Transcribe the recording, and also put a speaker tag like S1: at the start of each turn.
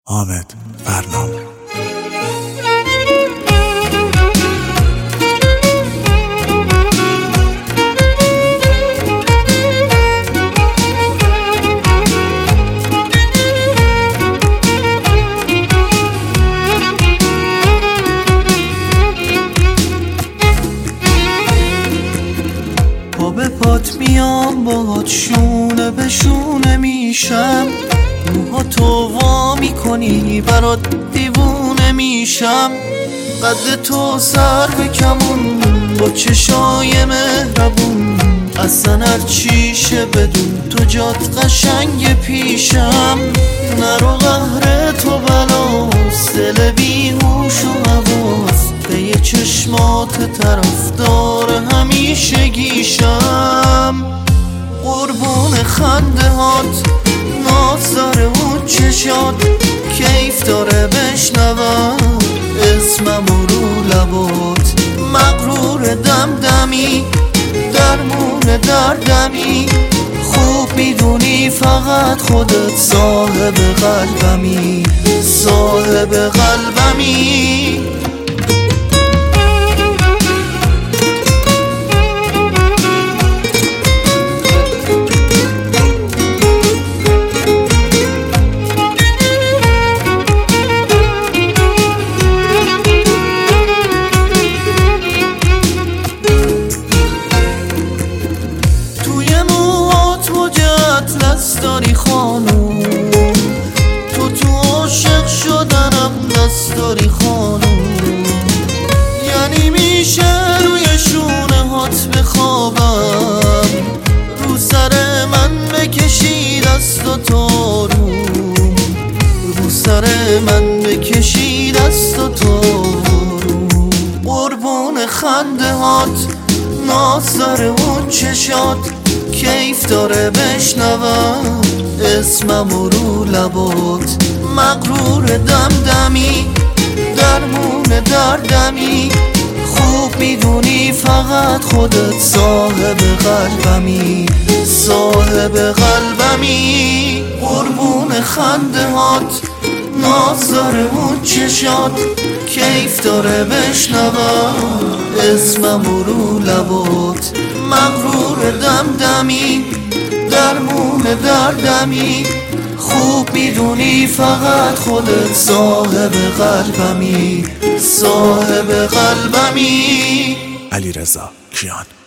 S1: حامد فرنام.
S2: به پات میام باهات شونه به شونه میشم، موهاتو وا میکنی برات دیوونه میشم، قد تو سر به کمون با چشای مهربون، اصلا هر چیشه بدون تو جات قشنگ پیشم، نرو قهر تو بلاست دل بیهوش و حواس، به یه چشمات طرفدار همیشه گیشم، قربون خنده هات ناز داره اون چشات، کیف داره بشنوم اسمم رو لبات، مغرور دمدمی درمون دردمی، خوب میدونی فقط خودت صاحب قلبمی، صاحب قلبمی. داری خانوم تو عاشق شدنم دست داری خانوم، یعنی میشه روی شونه هات بخوابم، رو سر من بکشی دست و تاروم، رو سر من بکشی دست و تاروم، قربون خنده هات ناز داره اون چشات، کیف داره بشنوم اسمم رو لبات، مغرور دمدمی درمون دردمی، خوب میدونی فقط خودت صاحب قلبمی، صاحب قلبمی، قربون خنده هات ناز داره اون چشات، کیف داره بشنوم اسمم رو لبات، مغرور دمدمی درمون دردمی، خوب میدونی فقط خودت صاحب قلبمی، صاحب قلبمی.
S1: علیرضا کیان.